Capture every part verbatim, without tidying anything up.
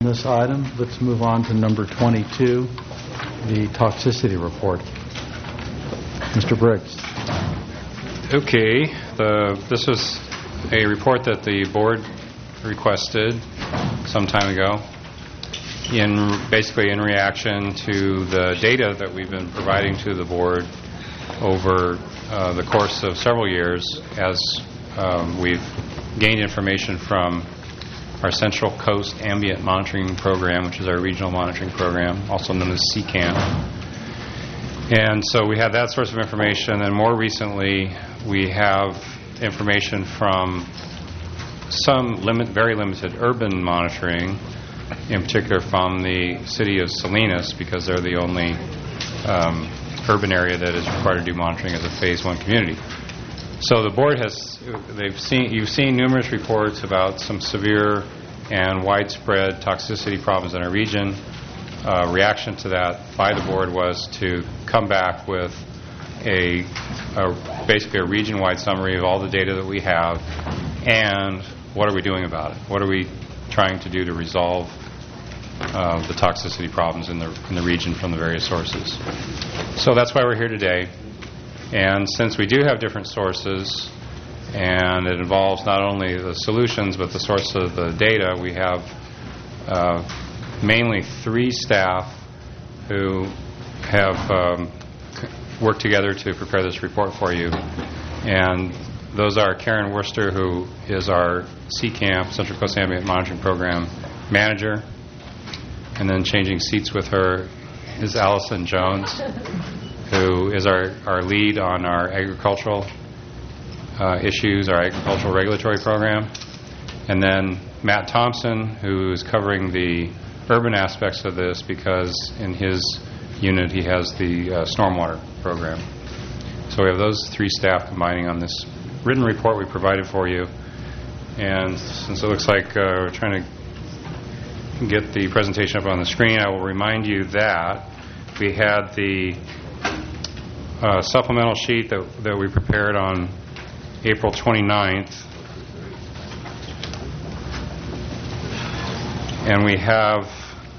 this item. Let's move on to number twenty-two, the toxicity report. Mister Briggs. Okay, the, this was a report that the board requested some time ago, in basically in reaction to the data that we've been providing to the board over uh, the course of several years as um, we've gained information from our Central Coast Ambient Monitoring Program, which is our regional monitoring program, also known as C CAM. And so we have that source of information, and more recently we have information from some limit, very limited urban monitoring, in particular from the city of Salinas, because they're the only um, urban area that is required to do monitoring as a phase one community. So the board has, they've seen, you've seen numerous reports about some severe and widespread toxicity problems in our region. Uh, reaction to that by the board was to come back with a, a basically a region-wide summary of all the data that we have and what are we doing about it? What are we trying to do to resolve uh, the toxicity problems in the in the region from the various sources? So that's why we're here today. And since we do have different sources, and it involves not only the solutions but the source of the data, we have uh, mainly three staff who have um, worked together to prepare this report for you. And those are Karen Worcester, who is our C CAMP, Central Coast Ambient Monitoring Program manager. And then changing seats with her is Allison Jones, who is our, our lead on our agricultural uh, issues, our agricultural regulatory program. And then Matt Thompson, who is covering the urban aspects of this because in his unit he has the uh, stormwater program. So we have those three staff combining on this written report we provided for you. And since it looks like uh, we're trying to get the presentation up on the screen, I will remind you that we had the uh, supplemental sheet that, that we prepared on April twenty-ninth. And we have,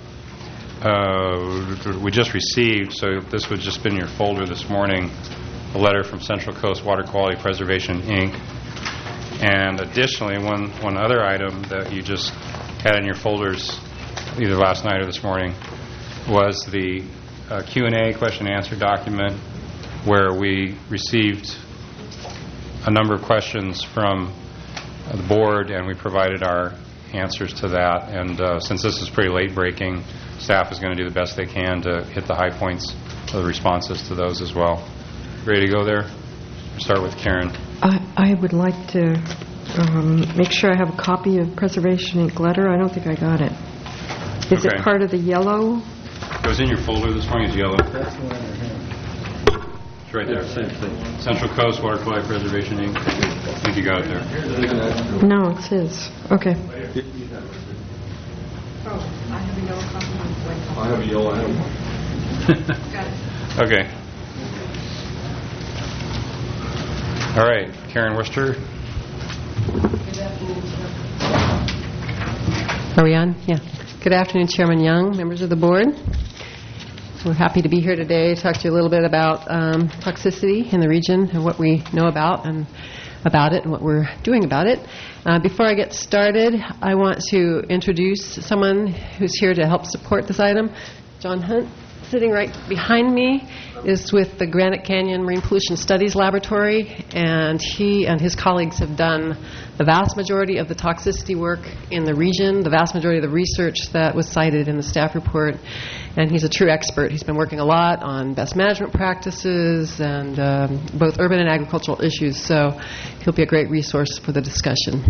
uh, we just received, so this would just been in your folder this morning, a letter from Central Coast Water Quality Preservation, Incorporated. And additionally, one, one other item that you just had in your folders either last night or this morning was the uh, Q and A, question and answer document, where we received a number of questions from uh, the board, and we provided our answers to that. And uh, since this is pretty late breaking, staff is going to do the best they can to hit the high points of the responses to those as well. Ready to go there? We'll start with Karen. I, I would like to um, make sure I have a copy of Preservation Incorporated letter. I don't think I got it. Is Okay. it part of the yellow? It was in your folder this morning. It's yellow. That's the one I have. It's right there. Same thing. Central Coast Water Quality Preservation, Incorporated. I think you got it there. No, it's his. Okay. Oh, I have a yellow copy. I have a yellow, I have one. Got it. Okay. All right, Karen Worcester. Are we on? Yeah. Good afternoon, Chairman Young, members of the board. We're happy to be here today to talk to you a little bit about um, toxicity in the region and what we know about and about it and what we're doing about it. Uh, before I get started, I want to introduce someone who's here to help support this item. John Hunt, sitting right behind me, is with the Granite Canyon Marine Pollution Studies Laboratory, and he and his colleagues have done the vast majority of the toxicity work in the region, the vast majority of the research that was cited in the staff report, and he's a true expert. He's been working a lot on best management practices and um, both urban and agricultural issues, so he'll be a great resource for the discussion.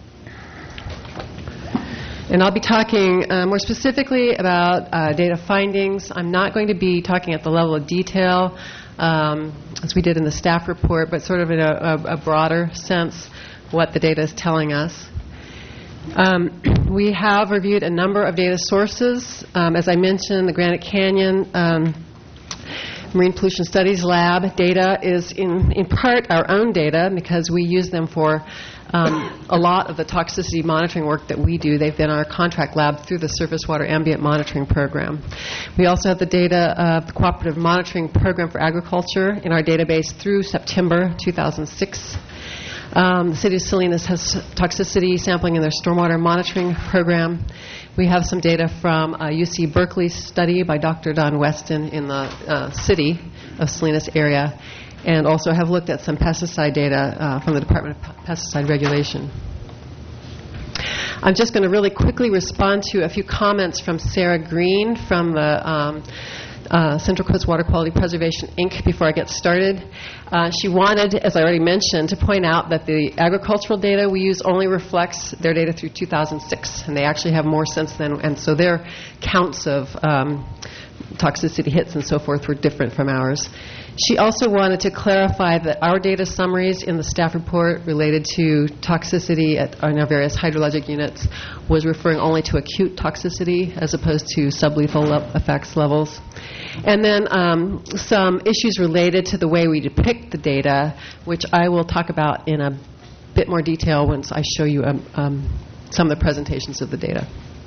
And I'll be talking uh, more specifically about uh, data findings. I'm not going to be talking at the level of detail um, as we did in the staff report, but sort of in a, a, a broader sense what the data is telling us. Um, we have reviewed a number of data sources. Um, as I mentioned, the Granite Canyon um, Marine Pollution Studies Lab data is in, in part our own data because we use them for um, a lot of the toxicity monitoring work that we do. They've been our contract lab through the Surface Water Ambient Monitoring Program. We also have the data of the Cooperative Monitoring Program for Agriculture in our database through September two thousand six. Um, the City of Salinas has toxicity sampling in their stormwater monitoring program. We have some data from a U C Berkeley study by Doctor Don Weston in the uh, city of Salinas area, and also have looked at some pesticide data uh, from the Department of Pesticide Regulation. I'm just going to really quickly respond to a few comments from Sarah Green from the um, uh, Central Coast Water Quality Preservation, Incorporated before I get started. Uh, she wanted, as I already mentioned, to point out that the agricultural data we use only reflects their data through two thousand six, and they actually have more since then, and so their counts of um, toxicity hits and so forth were different from ours. She also wanted to clarify that our data summaries in the staff report related to toxicity at on our various hydrologic units was referring only to acute toxicity as opposed to sublethal le- effects levels. And then um, some issues related to the way we depict the data, which I will talk about in a bit more detail once I show you um, um, some of the presentations of the data.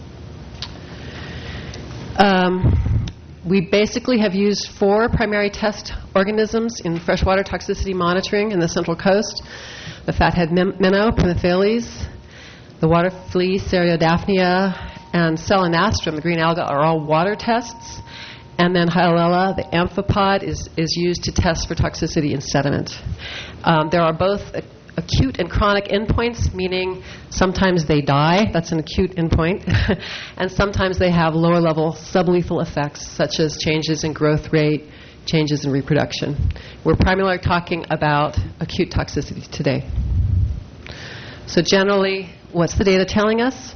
Um, We basically have used four primary test organisms in freshwater toxicity monitoring in the Central Coast: the fathead min- minnow, Pinopheles, the water flea, Cereodaphnia, and Selenastrum, the green alga, are all water tests. And then Hyalella, the amphipod, is, is used to test for toxicity in sediment. Um, there are both a, acute and chronic endpoints, meaning sometimes they die, that's an acute endpoint, and sometimes they have lower-level sublethal effects, such as changes in growth rate, changes in reproduction. We're primarily talking about acute toxicity today. So generally, what's the data telling us?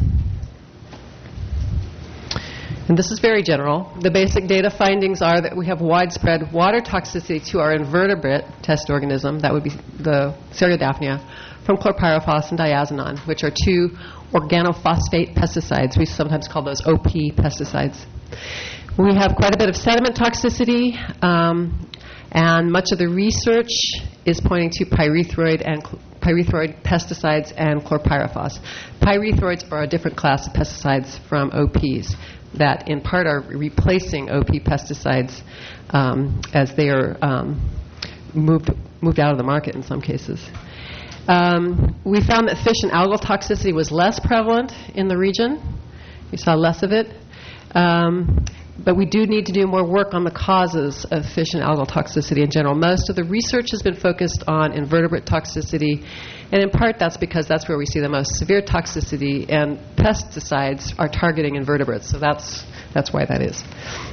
And this is very general. The basic data findings are that we have widespread water toxicity to our invertebrate test organism, that would be the Cereodaphnia, from chlorpyrifos and diazinon, which are two organophosphate pesticides. We sometimes call those O P pesticides. We have quite a bit of sediment toxicity, um, and much of the research is pointing to pyrethroid and cl- pyrethroid pesticides and chlorpyrifos. Pyrethroids are a different class of pesticides from O Ps that in part are replacing O P pesticides um, as they are um, moved moved out of the market in some cases. Um, we found that fish and algal toxicity was less prevalent in the region. We saw less of it. Um, but we do need to do more work on the causes of fish and algal toxicity in general. Most of the research has been focused on invertebrate toxicity, and in part that's because that's where we see the most severe toxicity, and pesticides are targeting invertebrates, so that's that's why that is.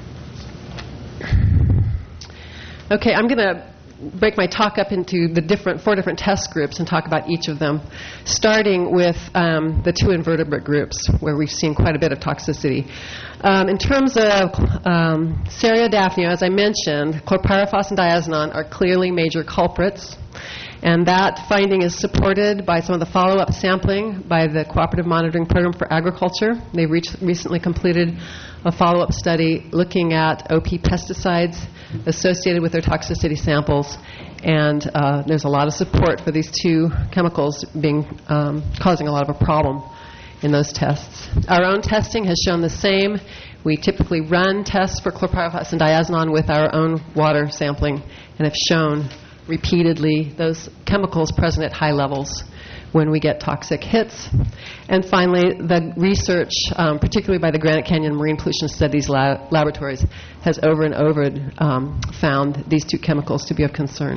Okay, I'm going to break my talk up into the different four different test groups and talk about each of them, starting with um, the two invertebrate groups where we've seen quite a bit of toxicity. Um, in terms of um, Cereodaphnia, as I mentioned, chlorpyrifos and diazinon are clearly major culprits, and that finding is supported by some of the follow-up sampling by the Cooperative Monitoring Program for Agriculture. They reach, recently completed a follow-up study looking at O P pesticides associated with their toxicity samples, and uh, there's a lot of support for these two chemicals being um, causing a lot of a problem in those tests. Our own testing has shown the same. We typically run tests for chlorpyrifos and diazinon with our own water sampling and have shown repeatedly those chemicals present at high levels when we get toxic hits. And finally, the research, um, particularly by the Granite Canyon Marine Pollution Studies lab- Laboratories, has over and over um, found these two chemicals to be of concern.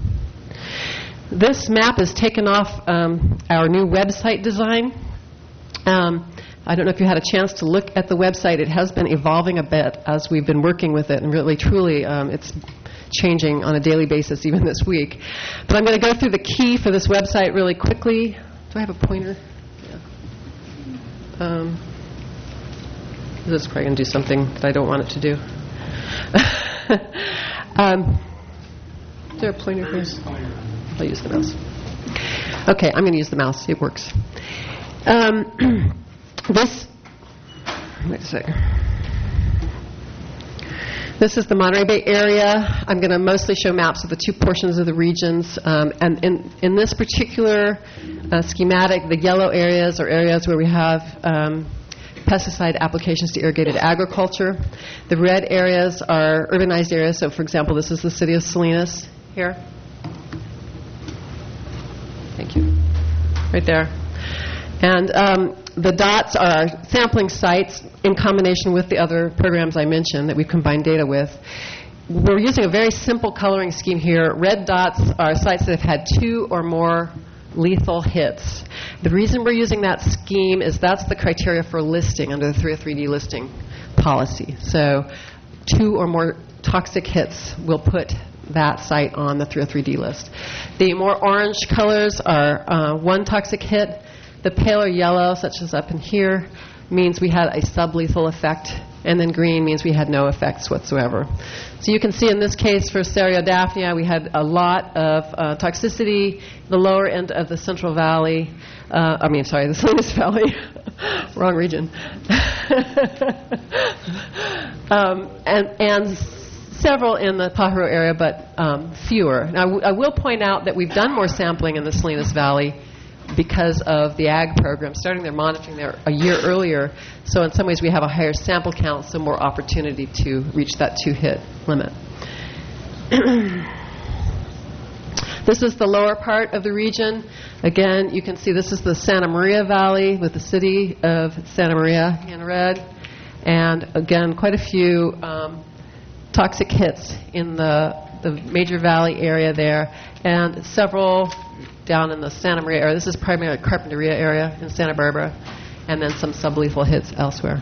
This map is taken off um, our new website design. Um, I don't know if you had a chance to look at the website. It has been evolving a bit as we've been working with it, and really, truly, um, it's changing on a daily basis, even this week. But I'm going to go through the key for this website really quickly. Do I have a pointer? Yeah. Um, this is probably going to do something that I don't want it to do. um, is there a pointer here? I'll use the mouse. Okay, I'm going to use the mouse. It works. Um, this, wait a second. This is the Monterey Bay area. I'm going to mostly show maps of the two portions of the regions. Um, and in, in this particular uh, schematic, the yellow areas are areas where we have um, pesticide applications to irrigated agriculture. The red areas are urbanized areas. So, for example, this is the city of Salinas here. Thank you. Right there. And um, the dots are our sampling sites in combination with the other programs I mentioned that we've combined data with. We're using a very simple coloring scheme here. Red dots are sites that have had two or more lethal hits. The reason we're using that scheme is that's the criteria for listing under the three oh three D listing policy. So two or more toxic hits will put that site on the three oh three D list. The more orange colors are uh, one toxic hit. The paler yellow, such as up in here, means we had a sublethal effect, and then green means we had no effects whatsoever. So you can see in this case for Cereodaphnia, we had a lot of uh, toxicity, the lower end of the Central Valley, uh, I mean, sorry, the Salinas Valley, wrong region, um, and, and several in the Pajaro area, but um, fewer. Now, I, w- I will point out that we've done more sampling in the Salinas Valley because of the ag program, starting their monitoring there a year earlier. So in some ways we have a higher sample count, so more opportunity to reach that two-hit limit. This is the lower part of the region. Again, you can see this is the Santa Maria Valley with the city of Santa Maria in red. And again, quite a few um, toxic hits in the, the major valley area there, and several down in the Santa Maria area. This is primarily Carpinteria area in Santa Barbara, and then some sublethal hits elsewhere.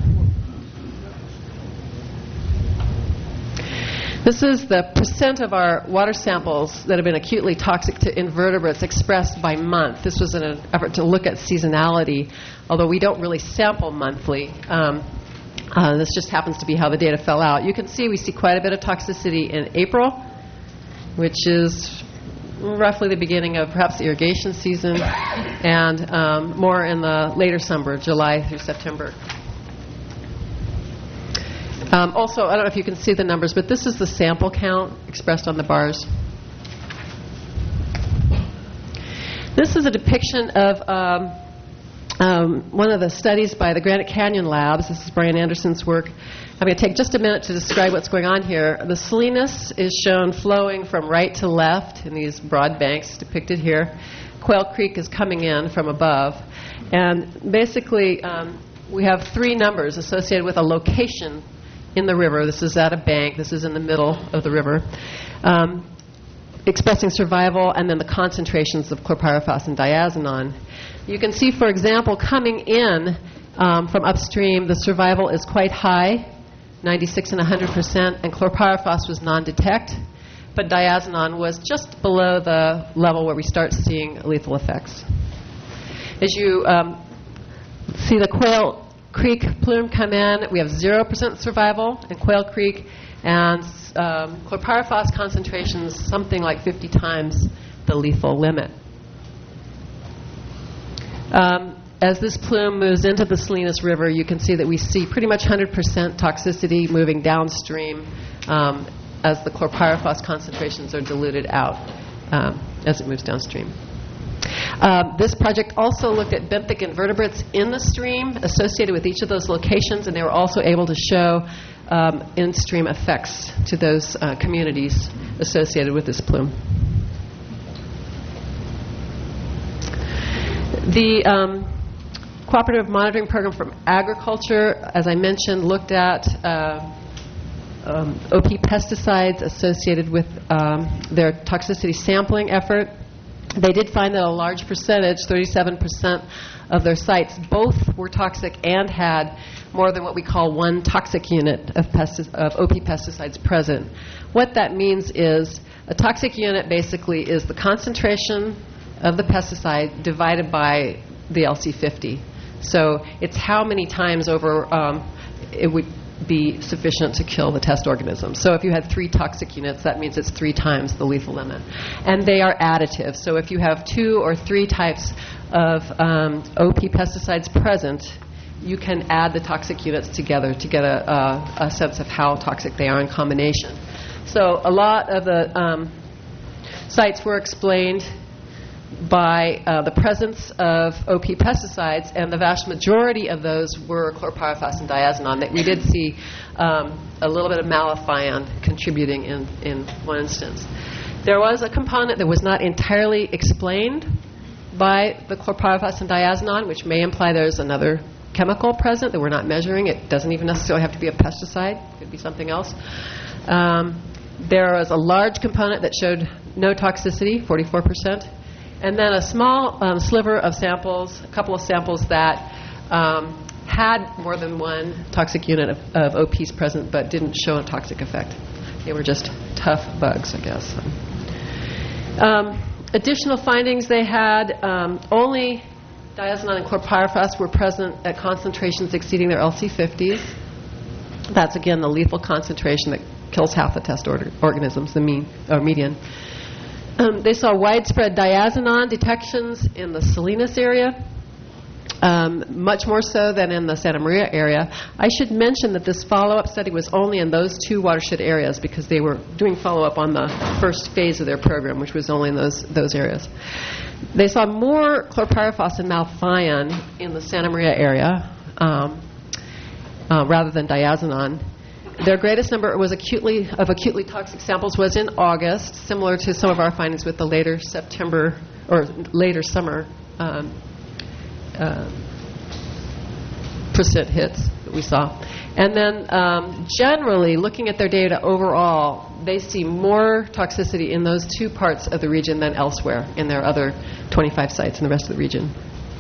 This is the percent of our water samples that have been acutely toxic to invertebrates expressed by month. This was in an effort to look at seasonality, although we don't really sample monthly. Um, uh, this just happens to be how the data fell out. You can see we see quite a bit of toxicity in April, which is roughly the beginning of perhaps the irrigation season, and um, more in the later summer, July through September. Um, also, I don't know if you can see the numbers, but this is the sample count expressed on the bars. This is a depiction of um, um, one of the studies by the Granite Canyon Labs. This is Brian Anderson's work. I'm going to take just a minute to describe what's going on here. The Salinas is shown flowing from right to left in these broad banks depicted here. Quail Creek is coming in from above. And basically, um, we have three numbers associated with a location in the river. This is at a bank. This is in the middle of the river, um, expressing survival, and then the concentrations of chlorpyrifos and diazinon. You can see, for example, coming in um, from upstream, the survival is quite high, ninety-six and one hundred percent, and chlorpyrifos was non-detect, but diazinon was just below the level where we start seeing lethal effects. As you um, see the Quail Creek plume come in, we have zero percent survival in Quail Creek, and um, chlorpyrifos concentrations something like fifty times the lethal limit. Um, as this plume moves into the Salinas River, you can see that we see pretty much one hundred percent toxicity moving downstream um, as the chlorpyrifos concentrations are diluted out um, as it moves downstream. Um, this project also looked at benthic invertebrates in the stream associated with each of those locations, and they were also able to show um, in-stream effects to those uh, communities associated with this plume. The um, Cooperative Monitoring Program from Agriculture, as I mentioned, looked at uh, um, O P pesticides associated with um, their toxicity sampling effort. They did find that a large percentage, thirty-seven percent of their sites, both were toxic and had more than what we call one toxic unit of, pestic- of O P pesticides present. What that means is a toxic unit basically is the concentration of the pesticide divided by the L C fifty. So it's how many times over um, it would be sufficient to kill the test organism. So if you had three toxic units, that means it's three times the lethal limit. And they are additive. So if you have two or three types of um, O P pesticides present, you can add the toxic units together to get a, a, a sense of how toxic they are in combination. So a lot of the um, sites were explained by uh, the presence of O P pesticides, and the vast majority of those were chlorpyrifos and diazinon. That we did see um, a little bit of malathion contributing in, in one instance. There was a component that was not entirely explained by the chlorpyrifos and diazinon, which may imply there's another chemical present that we're not measuring. It doesn't even necessarily have to be a pesticide. It could be something else. Um, there was a large component that showed no toxicity, forty-four percent. And then a small um, sliver of samples, a couple of samples that um, had more than one toxic unit of, of O Ps present but didn't show a toxic effect. They were just tough bugs, I guess. Um, additional findings they had, um, only diazinon and chlorpyrifos were present at concentrations exceeding their L C fifties. That's, again, the lethal concentration that kills half the test order, organisms, the mean or median. Um, they saw widespread diazinon detections in the Salinas area, um, much more so than in the Santa Maria area. I should mention that this follow-up study was only in those two watershed areas because they were doing follow-up on the first phase of their program, which was only in those those areas. They saw more chlorpyrifos and malathion in the Santa Maria area um, uh, rather than diazinon. Their greatest number was acutely of acutely toxic samples was in August, similar to some of our findings with the later September or later summer um, uh, percent hits that we saw. And then um, generally, looking at their data overall, they see more toxicity in those two parts of the region than elsewhere in their other twenty-five sites in the rest of the region.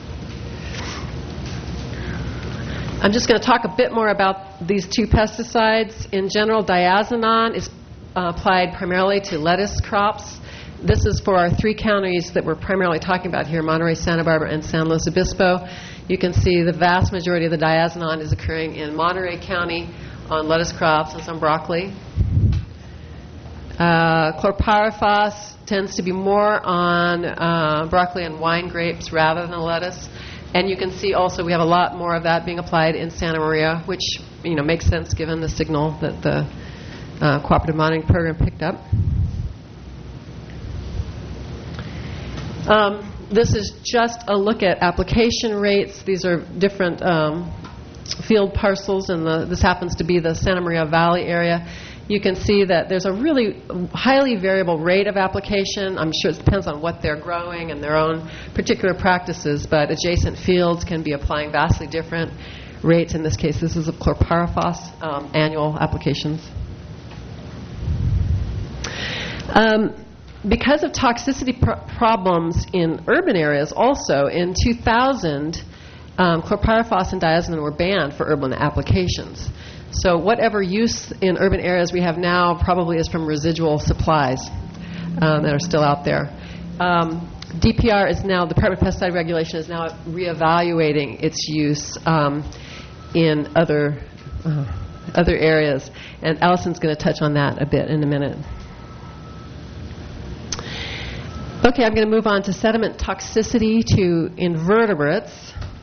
I'm just going to talk a bit more about these two pesticides. In general, diazinon is uh, applied primarily to lettuce crops. This is for our three counties that we're primarily talking about here, Monterey, Santa Barbara, and San Luis Obispo. You can see the vast majority of the diazinon is occurring in Monterey County on lettuce crops and some broccoli. Uh, chlorpyrifos tends to be more on uh, broccoli and wine grapes rather than lettuce. And you can see also we have a lot more of that being applied in Santa Maria, which you know makes sense given the signal that the uh, cooperative monitoring program picked up. Um, this is just a look at application rates. These are different um, field parcels, and the, this happens to be the Santa Maria Valley area. You can see that there's a really highly variable rate of application. I'm sure it depends on what they're growing and their own particular practices, but adjacent fields can be applying vastly different rates. In this case, this is of chlorpyrifos, um, annual applications. Um, because of toxicity pr- problems in urban areas also, in two thousand, um, chlorpyrifos and diazinon were banned for urban applications. So whatever use in urban areas we have now probably is from residual supplies um, that are still out there. Um, D P R is now, the Department of Pesticide Regulation is now reevaluating its use um, in other uh, other areas. And Allison's going to touch on that a bit in a minute. Okay, I'm going to move on to sediment toxicity to invertebrates.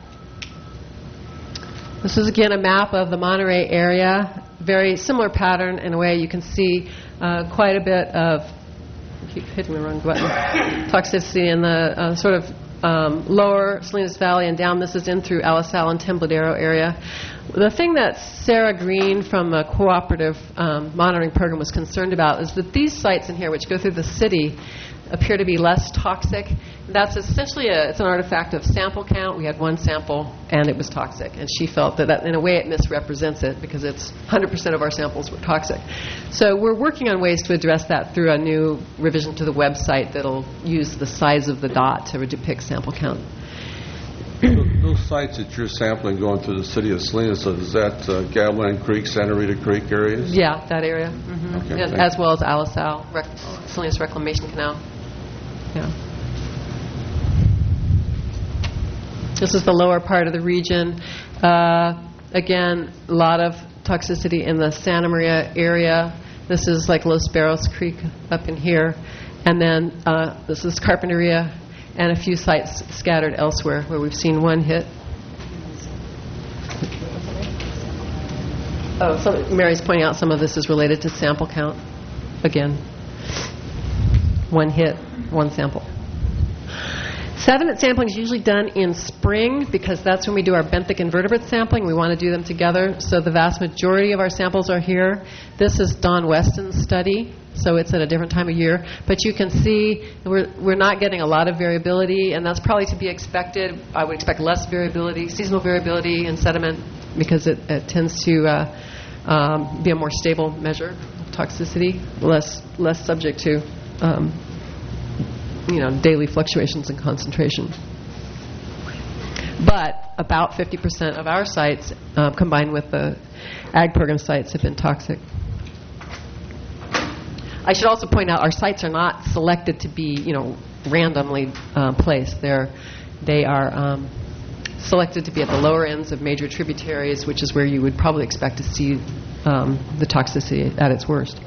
This is, again, a map of the Monterey area. Very similar pattern in a way. You can see uh, quite a bit of, I keep hitting the wrong button, toxicity in the uh, sort of um, lower Salinas Valley and down. This is in through Alisal and Tembladero area. The thing that Sarah Green from the Cooperative um, Monitoring Program was concerned about is that these sites in here, which go through the city, appear to be less toxic. That's essentially a, it's an artifact of sample count. We had one sample and it was toxic, and she felt that, that in a way it misrepresents it because it's one hundred percent of our samples were toxic. So we're working on ways to address that through a new revision to the website that'll use the size of the dot to depict sample count. Those sites that you're sampling going through the city of Salinas, so is that uh, Gavilan Creek, Santa Rita Creek areas? Yeah, that area. Mm-hmm. Okay, and, as well as Alisal, Rec- Salinas Reclamation Canal. Yeah. This is the lower part of the region. Uh, again, a lot of toxicity in the Santa Maria area. This is like Los Barros Creek up in here. And then uh, this is Carpinteria and a few sites scattered elsewhere where we've seen one hit. Oh, so Mary's pointing out some of this is related to sample count. Again, one hit, one sample. Sediment sampling is usually done in spring because that's when we do our benthic invertebrate sampling. We want to do them together. So the vast majority of our samples are here. This is Don Weston's study, so it's at a different time of year. But you can see we're, we're not getting a lot of variability, and that's probably to be expected. I would expect less variability, seasonal variability in sediment because it, it tends to uh, um, be a more stable measure of toxicity, less, less subject to um, you know, daily fluctuations in concentration. But about fifty percent of our sites, uh, combined with the ag program sites, have been toxic. I should also point out our sites are not selected to be, you know, randomly uh, placed. They're, they are um, selected to be at the lower ends of major tributaries, which is where you would probably expect to see um, the toxicity at its worst.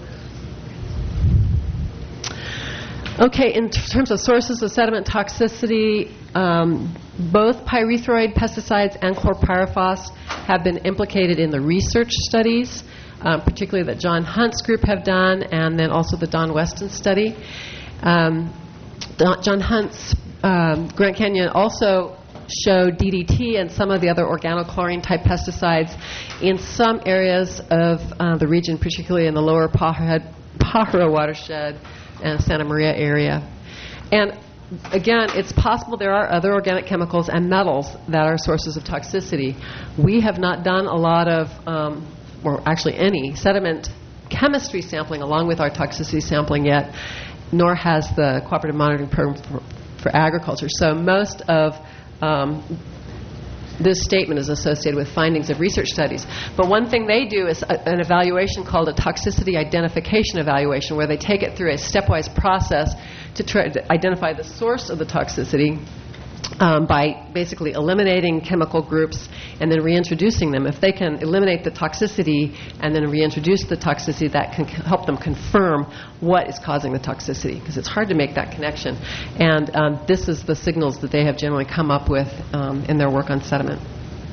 Okay, in t- terms of sources of sediment toxicity, um, both pyrethroid pesticides and chlorpyrifos have been implicated in the research studies, um, particularly that John Hunt's group have done, and then also the Don Weston study. Um, Don, John Hunt's um, Grand Canyon also showed D D T and some of the other organochlorine-type pesticides in some areas of uh, the region, particularly in the lower Pajaro, Pajaro watershed and Santa Maria area. And again, it's possible there are other organic chemicals and metals that are sources of toxicity. We have not done a lot of, um, or actually any, sediment chemistry sampling along with our toxicity sampling yet, nor has the Cooperative Monitoring Program for, for Agriculture. So most of um, this statement is associated with findings of research studies. But one thing they do is a, an evaluation called a toxicity identification evaluation, where they take it through a stepwise process to try to identify the source of the toxicity um, by basically eliminating chemical groups and then reintroducing them. If they can eliminate the toxicity and then reintroduce the toxicity, that can c- help them confirm what is causing the toxicity, because it's hard to make that connection. And um, this is the signals that they have generally come up with um, in their work on sediment.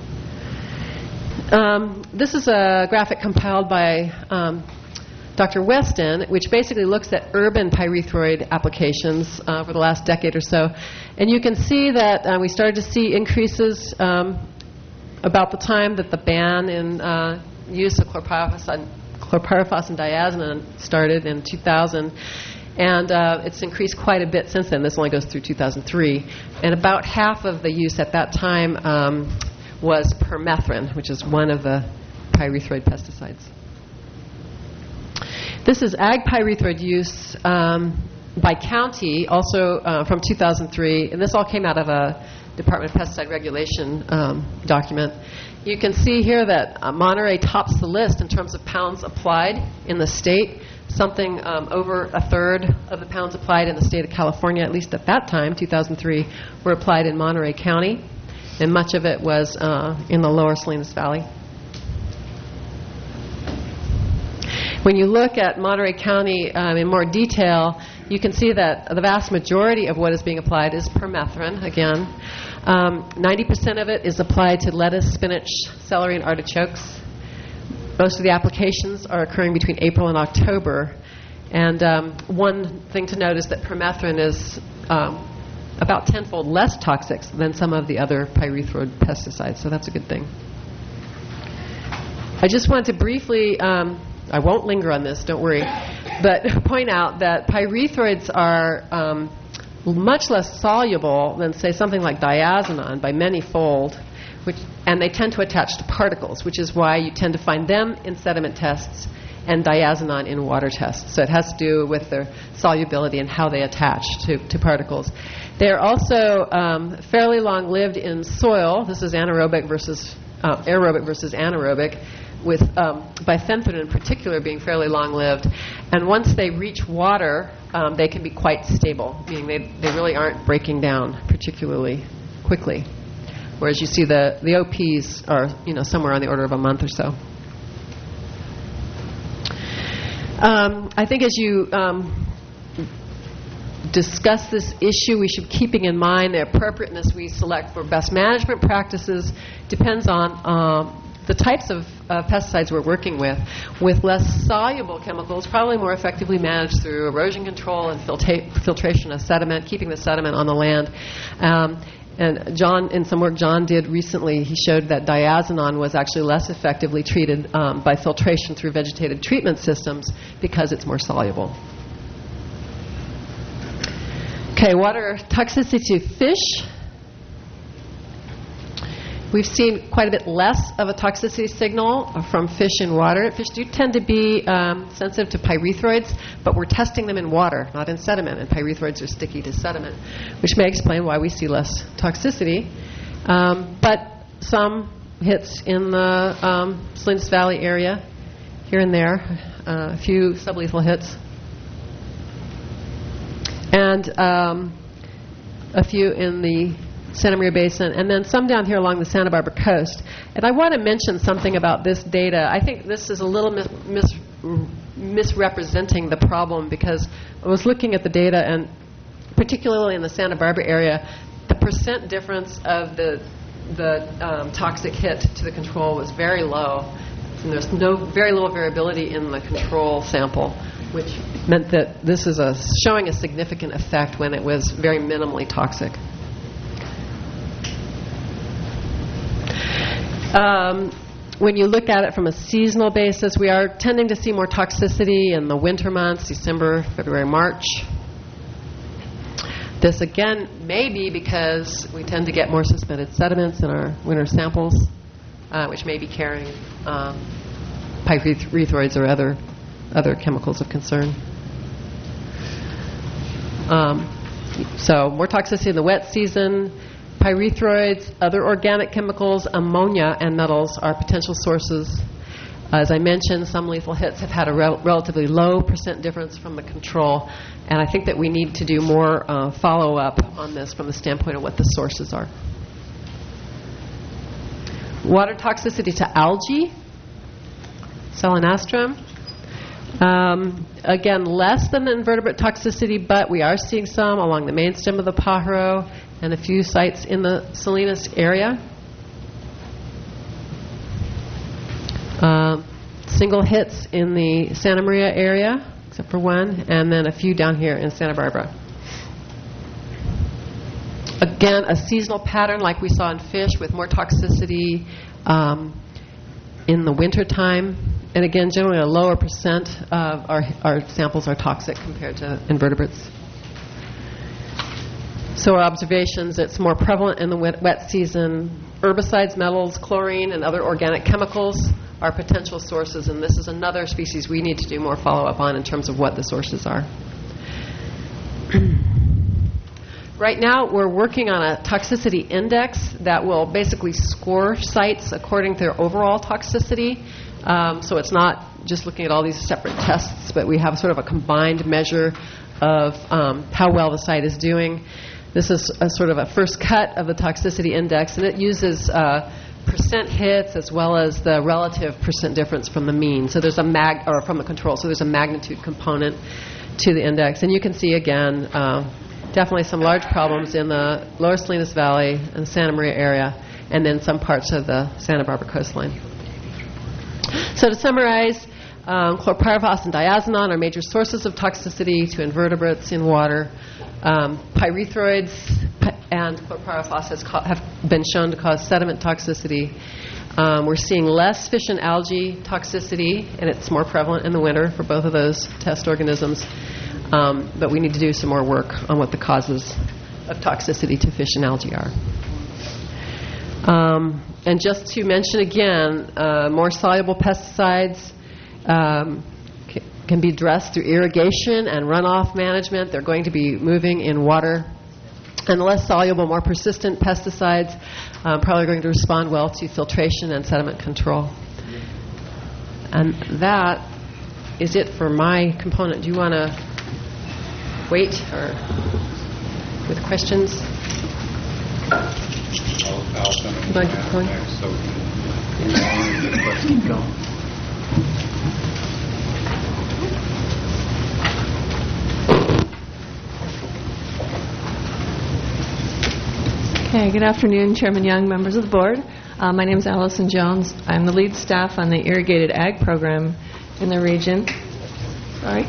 Um, this is a graphic compiled by um, Doctor Weston, which basically looks at urban pyrethroid applications uh, for the last decade or so. And you can see that uh, we started to see increases um, about the time that the ban in uh, use of chlorpyrifos and, chlorpyrifos and diazinon started in two thousand. And uh, it's increased quite a bit since then. This only goes through two thousand three. And about half of the use at that time um, was permethrin, which is one of the pyrethroid pesticides. This is ag pyrethroid use um, by county, also uh, from two thousand three, and this all came out of a Department of Pesticide Regulation um, document. You can see here that uh, Monterey tops the list in terms of pounds applied in the state. Something um, over a third of the pounds applied in the state of California, at least at that time, two thousand three, were applied in Monterey County, and much of it was uh, in the lower Salinas Valley. When you look at Monterey County um, in more detail, you can see that the vast majority of what is being applied is permethrin, again. Um, ninety percent of it is applied to lettuce, spinach, celery, and artichokes. Most of the applications are occurring between April and October. And um, one thing to note is that permethrin is um, about tenfold less toxic than some of the other pyrethroid pesticides, so that's a good thing. I just want to briefly... Um, I won't linger on this, don't worry, but point out that pyrethroids are um, much less soluble than, say, something like diazinon by many-fold, which, and they tend to attach to particles, which is why you tend to find them in sediment tests and diazinon in water tests. So it has to do with their solubility and how they attach to, to particles. They're also um, fairly long-lived in soil. This is anaerobic versus uh, aerobic versus anaerobic, with um, bifenthrin in particular being fairly long-lived. And once they reach water, um, they can be quite stable, meaning they, they really aren't breaking down particularly quickly. Whereas you see the, the O Ps are, you know, somewhere on the order of a month or so. Um, I think as you um, discuss this issue, we should keeping in mind the appropriateness we select for best management practices depends on um, the types of of pesticides we're working with, with less soluble chemicals, probably more effectively managed through erosion control and filtra- filtration of sediment, keeping the sediment on the land. Um, and John, in some work John did recently, he showed that diazinon was actually less effectively treated um, by filtration through vegetative treatment systems because it's more soluble. Okay, water toxicity to fish. We've seen quite a bit less of a toxicity signal from fish in water. Fish do tend to be um, sensitive to pyrethroids, but we're testing them in water, not in sediment, and pyrethroids are sticky to sediment, which may explain why we see less toxicity. Um, but some hits in the um, Salinas Valley area, here and there, uh, a few sublethal hits. And um, a few in the Santa Maria Basin, and then some down here along the Santa Barbara coast. And I want to mention something about this data. I think this is a little mis- mis- misrepresenting the problem, because I was looking at the data, and particularly in the Santa Barbara area, the percent difference of the the um, toxic hit to the control was very low. And there's no very little variability in the control sample, which meant that this is a, showing a significant effect when it was very minimally toxic. Um, when you look at it from a seasonal basis, we are tending to see more toxicity in the winter months, December, February, March. This, again, may be because we tend to get more suspended sediments in our winter samples, uh, which may be carrying um, pyrethroids or other other chemicals of concern. Um, so more toxicity in the wet season. Pyrethroids, other organic chemicals, ammonia, and metals are potential sources. As I mentioned, some lethal hits have had a rel- relatively low percent difference from the control, and I think that we need to do more uh, follow-up on this from the standpoint of what the sources are. Water toxicity to algae, Solenastrum. Um, again, less than the invertebrate toxicity, but we are seeing some along the main stem of the Pajaro and a few sites in the Salinas area. Um, single hits in the Santa Maria area, except for one, and then a few down here in Santa Barbara. Again, a seasonal pattern like we saw in fish, with more toxicity um, in the wintertime. And again, generally a lower percent of our, our samples are toxic compared to invertebrates. So our observations, it's more prevalent in the wet, wet season. Herbicides, metals, chlorine, and other organic chemicals are potential sources, and this is another species we need to do more follow-up on in terms of what the sources are. Right now, we're working on a toxicity index that will basically score sites according to their overall toxicity. Um, so it's not just looking at all these separate tests, but we have sort of a combined measure of um, how well the site is doing. This is a sort of a first cut of the toxicity index, and it uses uh, percent hits as well as the relative percent difference from the mean. So there's a mag, or from the control. So there's a magnitude component to the index, and you can see again uh, definitely some large problems in the lower Salinas Valley and the Santa Maria area, and then some parts of the Santa Barbara coastline. So to summarize, um, chlorpyrifos and diazinon are major sources of toxicity to invertebrates in water. Um, pyrethroids and chlorpyrifos has ca- have been shown to cause sediment toxicity. Um, we're seeing less fish and algae toxicity, and it's more prevalent in the winter for both of those test organisms. Um, but we need to do some more work on what the causes of toxicity to fish and algae are. Um, and just to mention again, uh, more soluble pesticides um, c- can be addressed through irrigation and runoff management. They're going to be moving in water. And the less soluble, more persistent pesticides um, probably going to respond well to filtration and sediment control. And that is it for my component. Do you want to wait or with questions? I'll, I'll send them Would you like to keep going? next, so we can let's keep going. Okay, good afternoon, Chairman Young, members of the board. Uh, my name is Allison Jones. I'm the lead staff on the Irrigated Ag Program in the region. Sorry.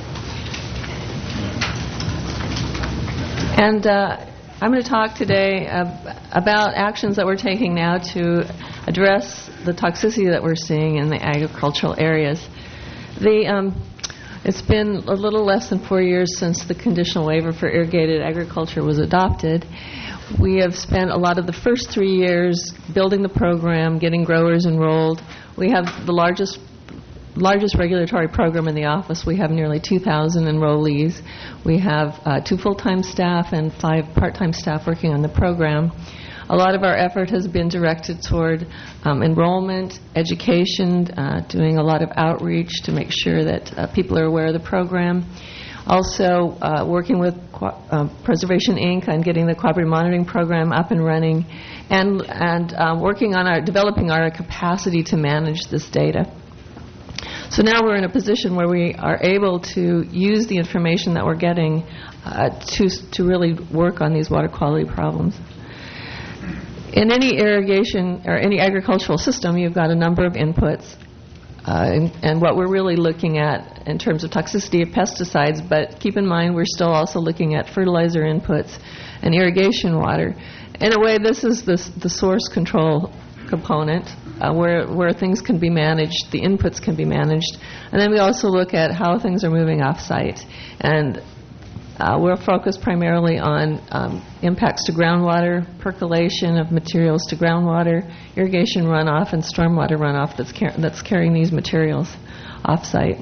And uh, I'm going to talk today uh, about actions that we're taking now to address the toxicity that we're seeing in the agricultural areas. The um, It's been a little less than four years since the conditional waiver for irrigated agriculture was adopted. We have spent a lot of the first three years building the program, getting growers enrolled. We have the largest largest regulatory program in the office. We have nearly two thousand enrollees. We have uh, two full-time staff and five part-time staff working on the program. A lot of our effort has been directed toward um, enrollment, education, uh, doing a lot of outreach to make sure that uh, people are aware of the program. Also, uh, working with Co- uh, Preservation Incorporated on getting the cooperative monitoring program up and running, and and uh, working on our developing our capacity to manage this data. So now we're in a position where we are able to use the information that we're getting uh, to to really work on these water quality problems. In any irrigation or any agricultural system, you've got a number of inputs. Uh, and, and what we're really looking at in terms of toxicity of pesticides, but keep in mind we're still also looking at fertilizer inputs and irrigation water. In a way, this is the, the source control component uh, where, where things can be managed, the inputs can be managed. And then we also look at how things are moving off-site. And Uh, we're focused primarily on um, impacts to groundwater, percolation of materials to groundwater, irrigation runoff, and stormwater runoff that's, car- that's carrying these materials off-site.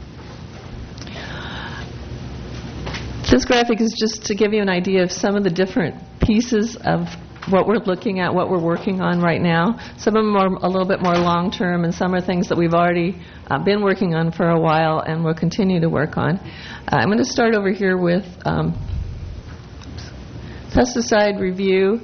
This graphic is just to give you an idea of some of the different pieces of what we're looking at, what we're working on right now. Some of them are a little bit more long-term, and some are things that we've already uh, been working on for a while and will continue to work on. Uh, I'm going to start over here with um, pesticide review.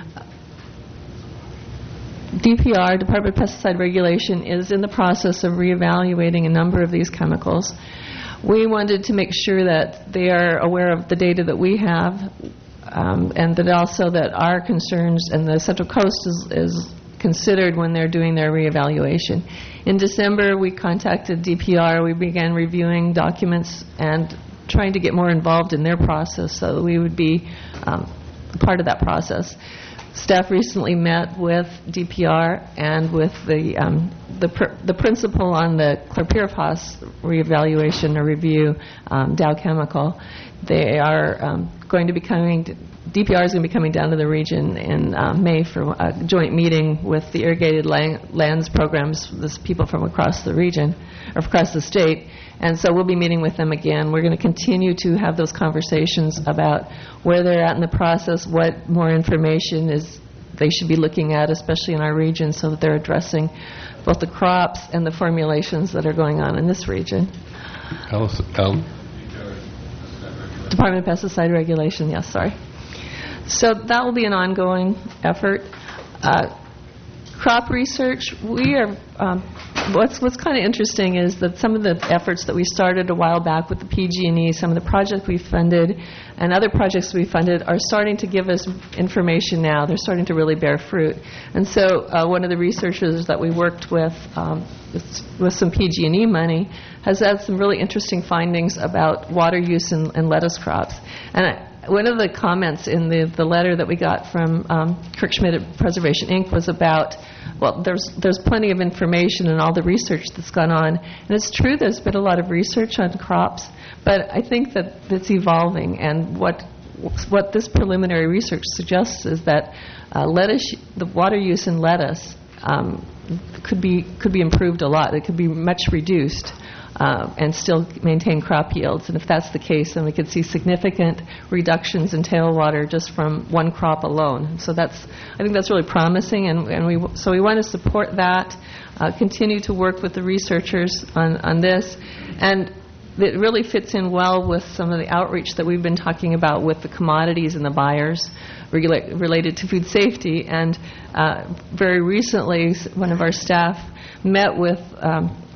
D P R, Department of Pesticide Regulation, is in the process of reevaluating a number of these chemicals. We wanted to make sure that they are aware of the data that we have, Um, and that also that our concerns and the Central Coast is, is considered when they're doing their reevaluation. In December, we contacted D P R. We began reviewing documents and trying to get more involved in their process so that we would be um, part of that process. Staff recently met with D P R and with the um, the, pr- the principal on the chlorpyrifos reevaluation or review, um, Dow Chemical. They are um, going to be coming, to, D P R is going to be coming down to the region in uh, May for a joint meeting with the Irrigated Lang- Lands programs, this people from across the region, or across the state. And so we'll be meeting with them again. We're going to continue to have those conversations about where they're at in the process, what more information is they should be looking at, especially in our region, so that they're addressing both the crops and the formulations that are going on in this region. Alice, um, Department of Pesticide Regulation, yes, sorry. So that will be an ongoing effort. Uh, crop research, we are, um, what's what's kind of interesting is that some of the efforts that we started a while back with the P G and E, some of the projects we funded and other projects we funded are starting to give us information now. They're starting to really bear fruit. And so uh, one of the researchers that we worked with, um, with, with some P G and E money, has had some really interesting findings about water use in, in lettuce crops. And I, one of the comments in the, the letter that we got from um, Kirk Schmidt at Preservation Incorporated was about, well, there's there's plenty of information and all the research that's gone on. And it's true there's been a lot of research on crops, but I think that it's evolving. And what what this preliminary research suggests is that uh, lettuce, the water use in lettuce um, could be could be improved a lot. It could be much reduced. Uh, and still maintain crop yields. And if that's the case, then we could see significant reductions in tailwater just from one crop alone. So that's, I think that's really promising, and, and we so we want to support that, uh, continue to work with the researchers on, on this, and it really fits in well with some of the outreach that we've been talking about with the commodities and the buyers regula- related to food safety. And uh, very recently, one of our staff met with um,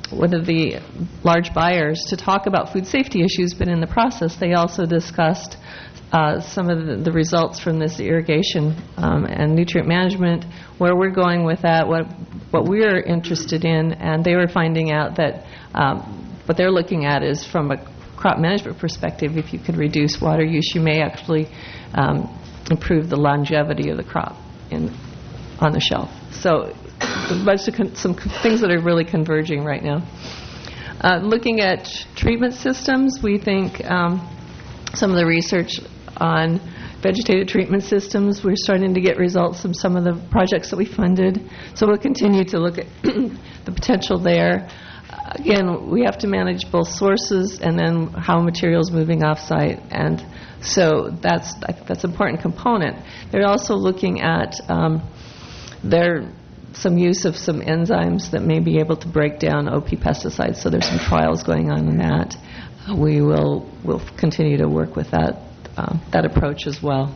one of the large buyers to talk about food safety issues, but in the process they also discussed uh, some of the, the results from this irrigation um, and nutrient management, where we're going with that, what what we're interested in, and they were finding out that um, what they're looking at is from a crop management perspective, if you could reduce water use, you may actually um, improve the longevity of the crop in on the shelf. So a bunch of con- some c- things that are really converging right now. Uh, looking at treatment systems, we think um, some of the research on vegetative treatment systems, we're starting to get results from some of the projects that we funded. So we'll continue to look at the potential there. Again, we have to manage both sources and then how materials moving off-site, and so that's I think that's an important component. They're also looking at um, their some use of some enzymes that may be able to break down O P pesticides. So there's some trials going on in that. We will will continue to work with that uh, that approach as well.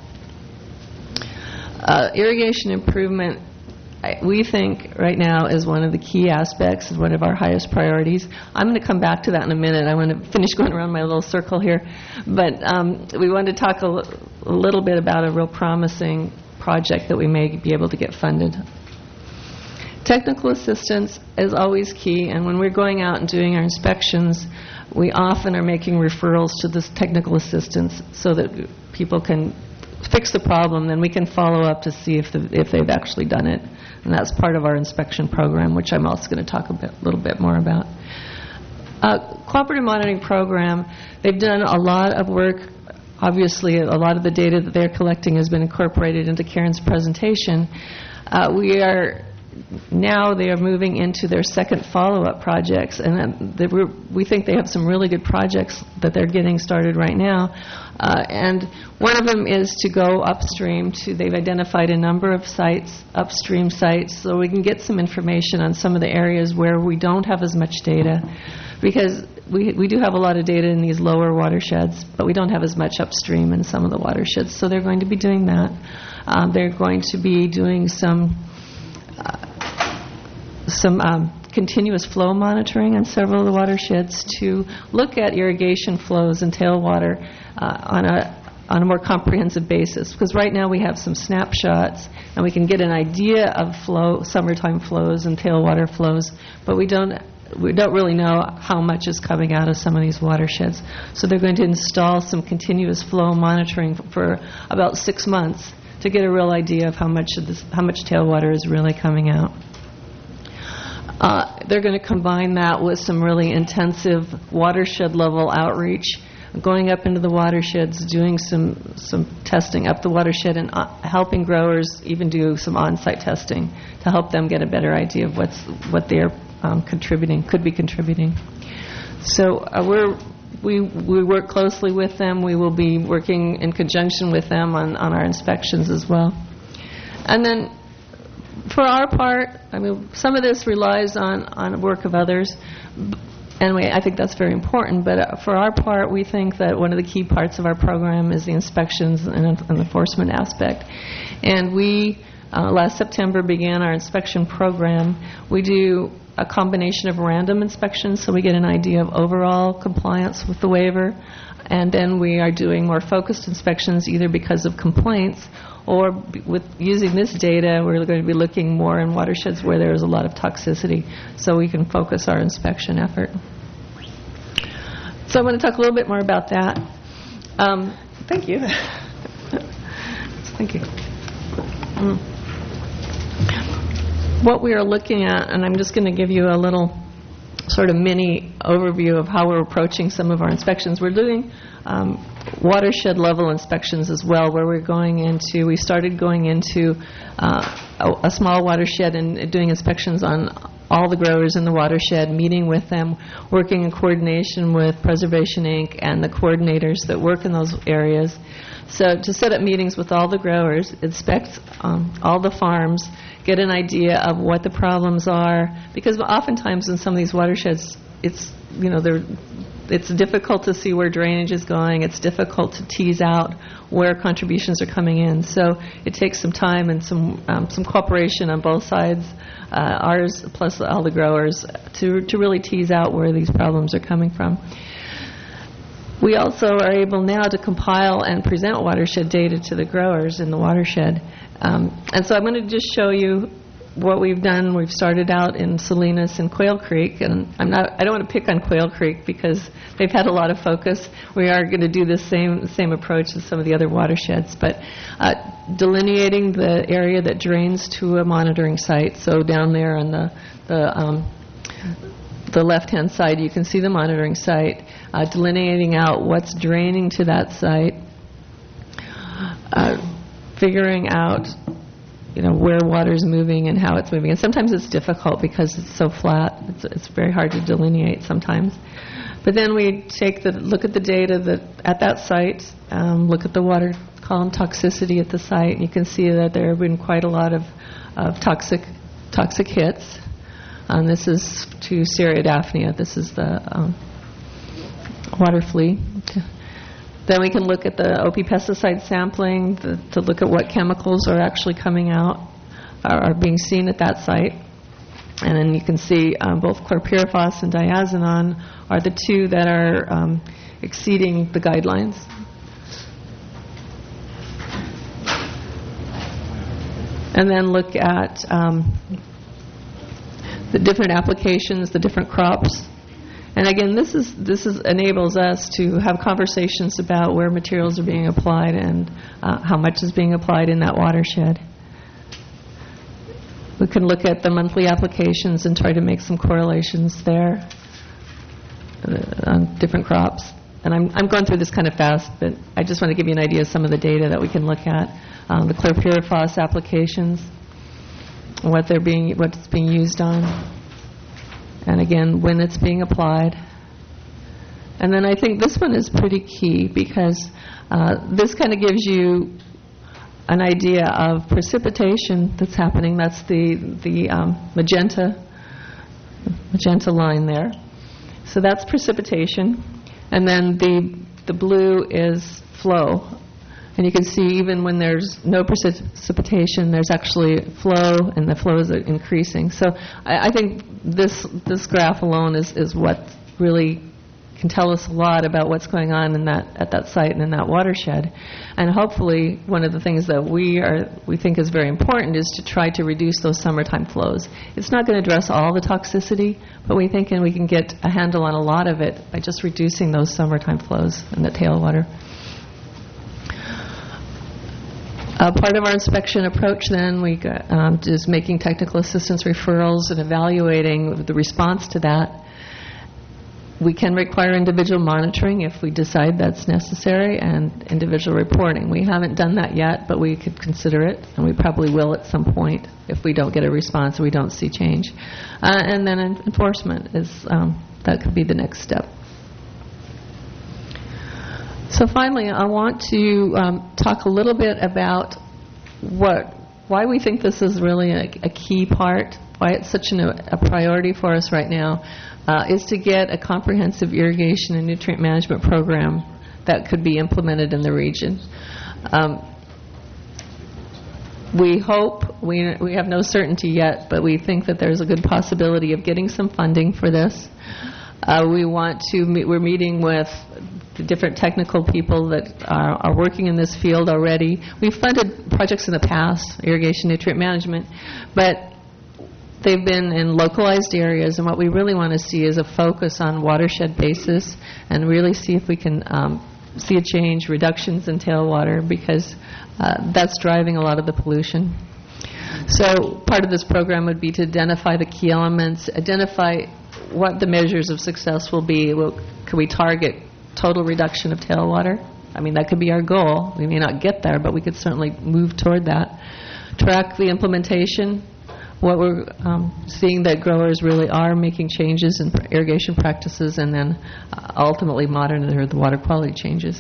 Uh, irrigation improvement, I- we think right now is one of the key aspects, is one of our highest priorities. I'm going to come back to that in a minute. I want to finish going around my little circle here. But um, we want to talk a, l- a little bit about a real promising project that we may be able to get funded. Technical assistance is always key, and when we're going out and doing our inspections, we often are making referrals to this technical assistance so that people can fix the problem, then we can follow up to see if the, if they've actually done it. And that's part of our inspection program, which I'm also going to talk a bit, little bit more about. Uh, cooperative monitoring program, they've done a lot of work. Obviously, a lot of the data that they're collecting has been incorporated into Karen's presentation. Uh, we are now they are moving into their second follow-up projects, and they were, we think they have some really good projects that they're getting started right now. Uh, and one of them is to go upstream to, they've identified a number of sites, upstream sites, so we can get some information on some of the areas where we don't have as much data, because we we do have a lot of data in these lower watersheds, but we don't have as much upstream in some of the watersheds. So they're going to be doing that. Um, they're going to be doing some uh, some um, continuous flow monitoring on several of the watersheds to look at irrigation flows and tailwater uh, on a on a more comprehensive basis. Because right now we have some snapshots and we can get an idea of flow, summertime flows and tailwater flows, but we don't we don't really know how much is coming out of some of these watersheds. So they're going to install some continuous flow monitoring for about six months to get a real idea of how much of this, how much tailwater is really coming out. Uh, they're going to combine that with some really intensive watershed level outreach, going up into the watersheds, doing some some testing up the watershed, and uh, helping growers even do some on-site testing to help them get a better idea of what's what they're um, contributing, could be contributing. So uh, we're we we work closely with them. We will be working in conjunction with them on, on our inspections as well. And then for our part, I mean, some of this relies on, on work of others, and we, I think that's very important, but uh, for our part, we think that one of the key parts of our program is the inspections and, and enforcement aspect. And we, uh, last September, began our inspection program. We do a combination of random inspections, so we get an idea of overall compliance with the waiver, and then we are doing more focused inspections either because of complaints or b- with using this data, we're going to be looking more in watersheds where there is a lot of toxicity, so we can focus our inspection effort. So I want to talk a little bit more about that. Um, thank you. Thank you. Mm. What we are looking at, and I'm just going to give you a little sort of mini overview of how we're approaching some of our inspections. We're doing um, watershed level inspections as well, where we're going into, we started going into uh, a, a small watershed and doing inspections on all the growers in the watershed, meeting with them, working in coordination with Preservation Incorporated and the coordinators that work in those areas. So to set up meetings with all the growers, inspect um, all the farms, get an idea of what the problems are, because oftentimes in some of these watersheds, it's you know they're it's difficult to see where drainage is going. It's difficult to tease out where contributions are coming in. So it takes some time and some um, some cooperation on both sides, uh, ours plus all the growers, to to really tease out where these problems are coming from. We also are able now to compile and present watershed data to the growers in the watershed. Um, and so I'm going to just show you what we've done. We've started out in Salinas and Quail Creek, and I'm not, I don't want to pick on Quail Creek because they've had a lot of focus. We are going to do the same same approach as some of the other watersheds, but uh, delineating the area that drains to a monitoring site. So down there on the the, um, the left-hand side, you can see the monitoring site, uh, delineating out what's draining to that site, uh, figuring out you know, where water is moving and how it's moving. And sometimes it's difficult because it's so flat. It's, it's very hard to delineate sometimes. But then we take the look at the data that at that site, um, look at the water column toxicity at the site. You can see that there have been quite a lot of, of toxic toxic hits. Um, this is to Cereodaphnia. This is the um, water flea. Then we can look at the O P pesticide sampling the, to look at what chemicals are actually coming out, are, are being seen at that site. And then you can see um, both chlorpyrifos and diazinon are the two that are um, exceeding the guidelines. And then look at um, the different applications, the different crops. And again, this is this is enables us to have conversations about where materials are being applied and uh, how much is being applied in that watershed. We can look at the monthly applications and try to make some correlations there uh, on different crops. And I'm I'm going through this kind of fast, but I just want to give you an idea of some of the data that we can look at. Um, the chlorpyrifos applications, what they're being what it's being used on. And again, when it's being applied. And then I think this one is pretty key because uh, this kind of gives you an idea of precipitation that's happening. That's the the um, magenta magenta line there. So that's precipitation. And then the the blue is flow. And you can see even when there's no precipitation, there's actually flow, and the flow is increasing. So I, I think this this graph alone is, is what really can tell us a lot about what's going on in that at that site and in that watershed. And hopefully, one of the things that we are we think is very important is to try to reduce those summertime flows. It's not going to address all the toxicity, but we think we can get a handle on a lot of it by just reducing those summertime flows in the tailwater. Uh, part of our inspection approach then we got, um, is making technical assistance referrals and evaluating the response to that. We can require individual monitoring if we decide that's necessary, and individual reporting. We haven't done that yet, but we could consider it, and we probably will at some point if we don't get a response or we don't see change. Uh, and then enforcement is um, that could be the next step. So finally, I want to um, talk a little bit about what, why we think this is really a, a key part, why it's such an, a priority for us right now, uh, is to get a comprehensive irrigation and nutrient management program that could be implemented in the region. Um, we hope, we, we have no certainty yet, but we think that there's a good possibility of getting some funding for this. Uh, we want to meet, we're meeting with the different technical people that are, are working in this field already. We've funded projects in the past, irrigation, nutrient management, but they've been in localized areas, and what we really want to see is a focus on watershed basis and really see if we can um, see a change, reductions in tailwater, because uh, that's driving a lot of the pollution. So part of this program would be to identify the key elements, identify what the measures of success will be. Will, can we target total reduction of tailwater? I mean, that could be our goal. We may not get there, but we could certainly move toward that. Track the implementation. What we're um, seeing that growers really are making changes in irrigation practices, and then uh, ultimately monitor the water quality changes.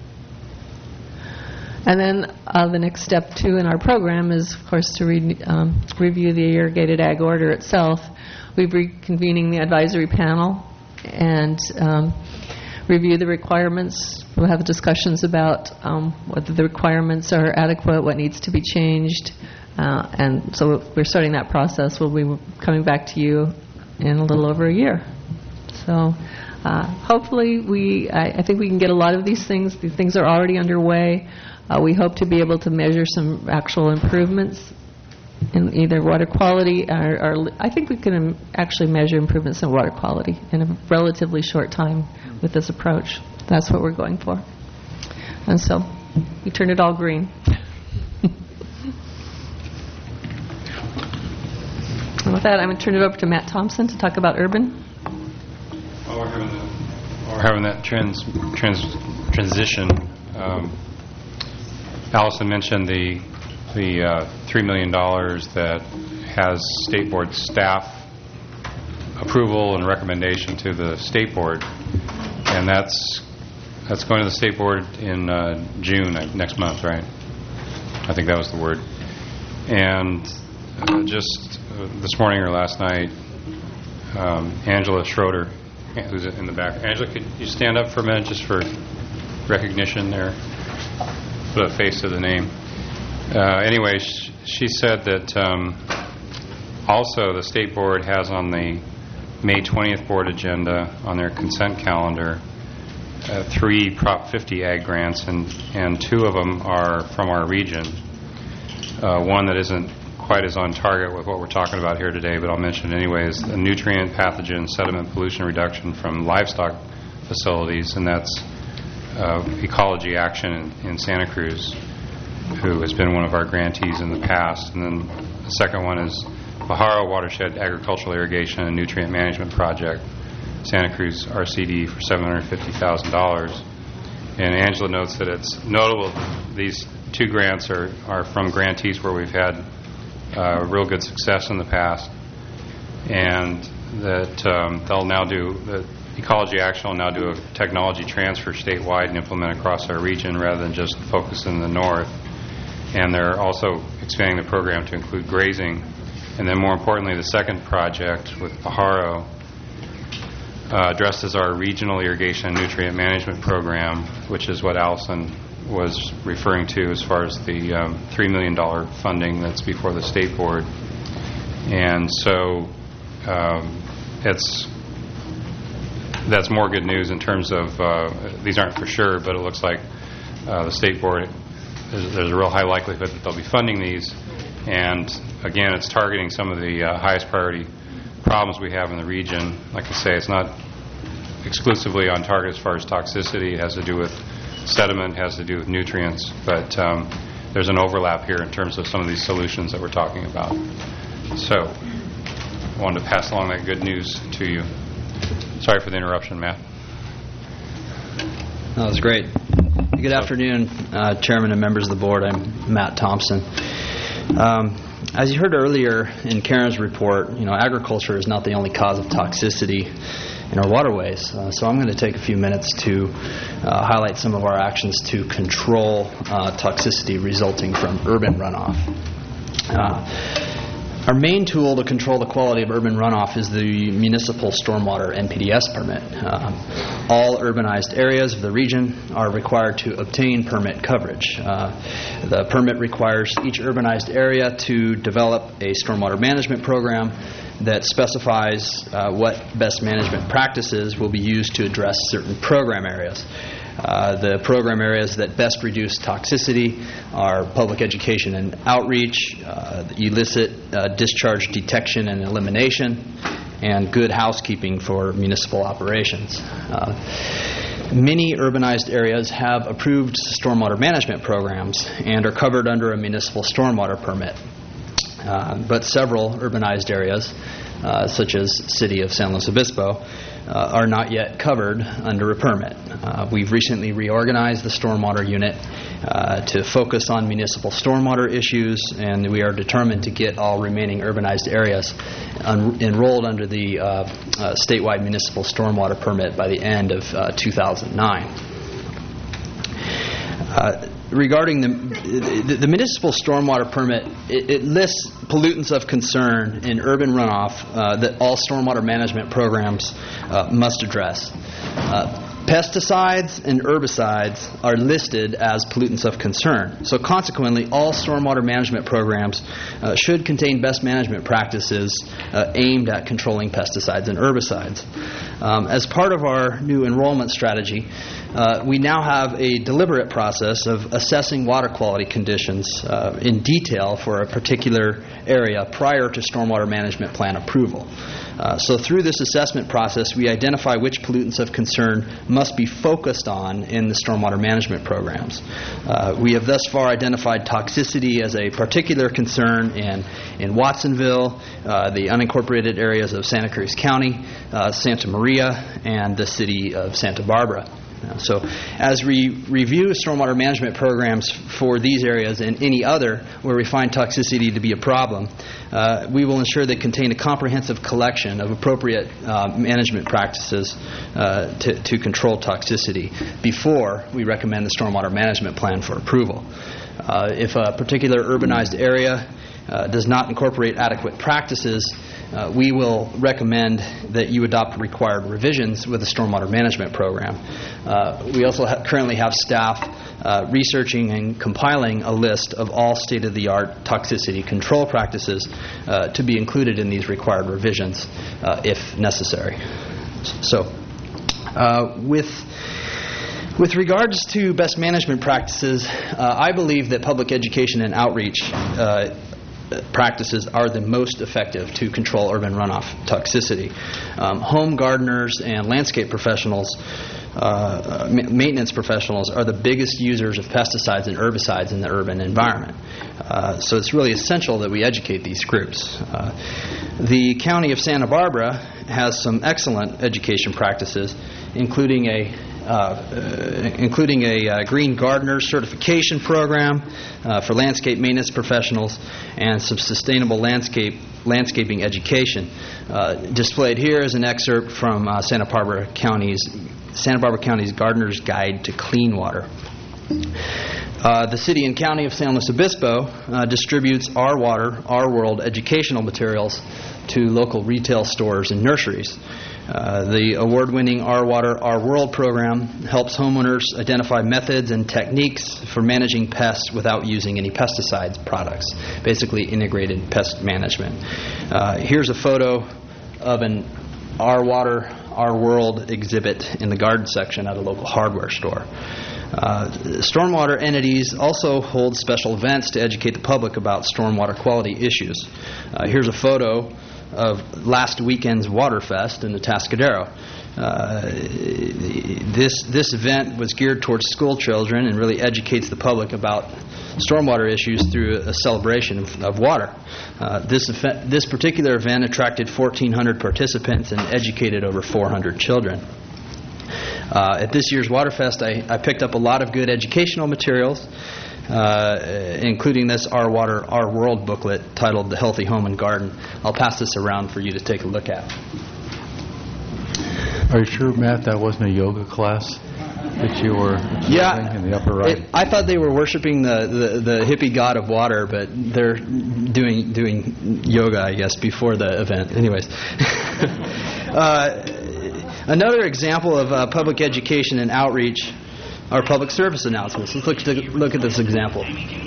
And then uh, the next step, too, in our program is, of course, to re- um, review the irrigated ag order itself. We're reconvening the advisory panel and um, review the requirements. We'll have discussions about um, whether the requirements are adequate, what needs to be changed, uh, and so we're starting that process. We'll be coming back to you in a little over a year. So uh, hopefully we, I, I think we can get a lot of these things. These things are already underway. Uh, we hope to be able to measure some actual improvements in either water quality or, or I think we can actually measure improvements in water quality in a relatively short time with this approach. That's what we're going for. And so we turn it all green. And with that, I'm going to turn it over to Matt Thompson to talk about urban. While we're having, the, while we're having that trans, trans, transition, um, Allison mentioned the the uh, three million dollars that has State Board staff approval and recommendation to the State Board, and that's that's going to the State Board in uh, June, uh, next month, right? I think that was the word. And uh, just uh, this morning or last night, um, Angela Schroeder, who's in the back. Angela, could you stand up for a minute just for recognition there? Put a face to the name. Uh, anyway, sh- she said that um, also the State Board has on the May twentieth board agenda on their consent calendar uh, three Prop fifty ag grants, and, and two of them are from our region. Uh, one that isn't quite as on target with what we're talking about here today, but I'll mention it anyway, is the nutrient, pathogen, sediment pollution reduction from livestock facilities, and that's uh, Ecology Action in, in Santa Cruz, who has been one of our grantees in the past. And then the second one is Pajaro Watershed Agricultural Irrigation and Nutrient Management Project, Santa Cruz R C D, for seven hundred fifty thousand dollars. And Angela notes that it's notable these two grants are, are from grantees where we've had uh, real good success in the past, and that um, they'll now do, the Ecology Action will now do a technology transfer statewide and implement across our region rather than just focus in the north. And they're also expanding the program to include grazing. And then more importantly, the second project with Pajaro uh, addresses our regional irrigation and nutrient management program, which is what Allison was referring to as far as the um, three million dollars funding that's before the State Board. And so um, it's that's more good news in terms of, uh, these aren't for sure, but it looks like uh, the State Board, there's, there's a real high likelihood that they'll be funding these. And again, it's targeting some of the uh, highest priority problems we have in the region. Like I say, it's not exclusively on target as far as toxicity. It has to do with sediment, has to do with nutrients, but um, there's an overlap here in terms of some of these solutions that we're talking about. So I wanted to pass along that good news to you. Sorry for the interruption, Matt. That was great. Good afternoon, uh, Chairman and members of the board. I'm Matt Thompson. Um, as you heard earlier in Karen's report, you know, agriculture is not the only cause of toxicity in our waterways. Uh, so I'm going to take a few minutes to uh, highlight some of our actions to control uh, toxicity resulting from urban runoff. Uh, Our main tool to control the quality of urban runoff is the municipal stormwater N P D S permit. Uh, all urbanized areas of the region are required to obtain permit coverage. Uh, the permit requires each urbanized area to develop a stormwater management program that specifies uh, what best management practices will be used to address certain program areas. Uh, the program areas that best reduce toxicity are public education and outreach, uh, illicit uh, discharge detection and elimination, and good housekeeping for municipal operations. Uh, many urbanized areas have approved stormwater management programs and are covered under a municipal stormwater permit. Uh, but several urbanized areas, uh, such as City of San Luis Obispo, Uh, are not yet covered under a permit. Uh, we've recently reorganized the stormwater unit uh, to focus on municipal stormwater issues, and we are determined to get all remaining urbanized areas un- enrolled under the uh, uh, statewide municipal stormwater permit by the end of uh, two thousand nine. Uh, regarding the, the, the municipal stormwater permit, it, it lists pollutants of concern in urban runoff uh, that all stormwater management programs uh, must address. Uh, Pesticides and herbicides are listed as pollutants of concern. So consequently, all stormwater management programs uh, should contain best management practices uh, aimed at controlling pesticides and herbicides. Um, as part of our new enrollment strategy, uh, we now have a deliberate process of assessing water quality conditions uh, in detail for a particular area prior to stormwater management plan approval. Uh, so through this assessment process, we identify which pollutants of concern must be focused on in the stormwater management programs. Uh, we have thus far identified toxicity as a particular concern in, in Watsonville, uh, the unincorporated areas of Santa Cruz County, uh, Santa Maria, and the city of Santa Barbara. Uh, So as we review stormwater management programs for these areas and any other where we find toxicity to be a problem, uh, we will ensure they contain a comprehensive collection of appropriate uh, management practices uh, to, to control toxicity before we recommend the stormwater management plan for approval. Uh, if a particular urbanized area uh, does not incorporate adequate practices, Uh, we will recommend that you adopt required revisions with the stormwater management program. Uh, we also ha- currently have staff uh, researching and compiling a list of all state-of-the-art toxicity control practices uh, to be included in these required revisions uh, if necessary. So, uh, with With regards to best management practices, uh, I believe that public education and outreach uh, practices are the most effective to control urban runoff toxicity. Um, home gardeners and landscape professionals, uh, ma- maintenance professionals are the biggest users of pesticides and herbicides in the urban environment. Uh, so it's really essential that we educate these groups. Uh, the County of Santa Barbara has some excellent education practices, including a Uh, uh, including a uh, Green Gardener certification program uh, for landscape maintenance professionals and some sustainable landscape landscaping education. Uh, displayed here is an excerpt from uh, Santa Barbara County's Santa Barbara County's Gardener's Guide to Clean Water. Uh, the City and County of San Luis Obispo uh, distributes Our Water, Our World educational materials to local retail stores and nurseries. Uh, the award-winning Our Water, Our World program helps homeowners identify methods and techniques for managing pests without using any pesticides products, basically integrated pest management. Uh, here's a photo of an Our Water, Our World exhibit in the garden section at a local hardware store. Uh, stormwater entities also hold special events to educate the public about stormwater quality issues. Uh, here's a photo of last weekend's Waterfest in the Atascadero. Uh, this this event was geared towards school children and really educates the public about stormwater issues through a celebration of, of water. Uh, this event, this particular event attracted fourteen hundred participants and educated over four hundred children. Uh, at this year's Waterfest, I, I picked up a lot of good educational materials, Uh, including this Our Water, Our World booklet titled The Healthy Home and Garden. I'll pass this around for you to take a look at. Are you sure, Matt, that wasn't a yoga class that you were Yeah, in the upper right? It, I thought they were worshiping the, the, the hippie god of water, but they're doing doing yoga, I guess, before the event. Anyways. uh, another example of uh, public education and outreach are public service announcements. Let's look, look at this example.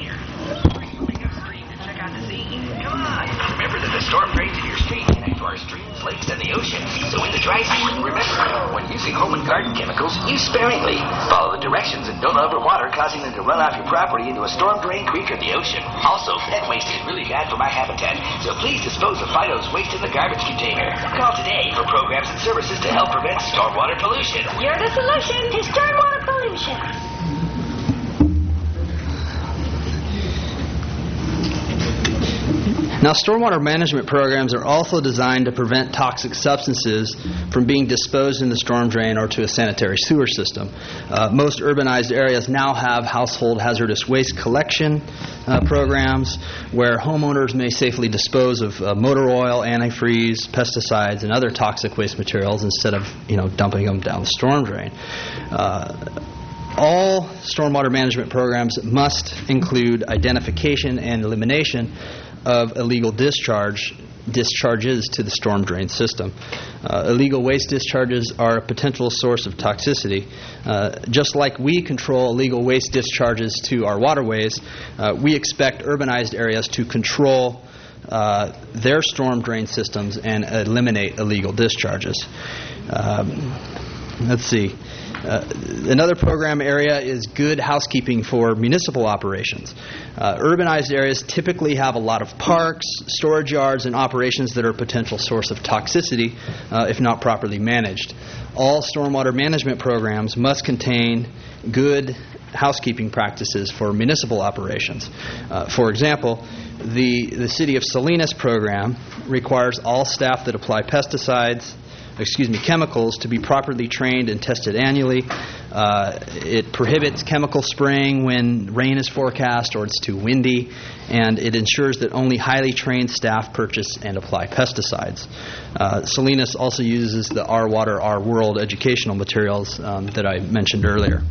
Remember that the storm drains in your street connect to our streams, lakes, and the ocean. So in the dry season, remember, when using home and garden chemicals, use sparingly. Follow the directions and don't overwater, causing them to run off your property into a storm drain, creek, or the ocean. Also, pet waste is really bad for my habitat, so please dispose of Fido's waste in the garbage container. Call today for programs and services to help prevent stormwater pollution. You're the solution to stormwater pollution. Now, stormwater management programs are also designed to prevent toxic substances from being disposed in the storm drain or to a sanitary sewer system. Uh, most urbanized areas now have household hazardous waste collection uh, programs where homeowners may safely dispose of uh, motor oil, antifreeze, pesticides, and other toxic waste materials instead of, you know, dumping them down the storm drain. Uh, all stormwater management programs must include identification and elimination of illegal discharge discharges to the storm drain system. Uh, illegal waste discharges are a potential source of toxicity. Uh, just like we control illegal waste discharges to our waterways, uh, we expect urbanized areas to control uh, their storm drain systems and eliminate illegal discharges. Um, let's see. Uh, another program area is good housekeeping for municipal operations. Uh, urbanized areas typically have a lot of parks, storage yards, and operations that are a potential source of toxicity uh, if not properly managed. All stormwater management programs must contain good housekeeping practices for municipal operations. Uh, for example, the, the City of Salinas program requires all staff that apply pesticides excuse me, chemicals to be properly trained and tested annually. Uh, it prohibits chemical spraying when rain is forecast or it's too windy, and it ensures that only highly trained staff purchase and apply pesticides. Uh, Salinas also uses the Our Water, Our World educational materials um, that I mentioned earlier.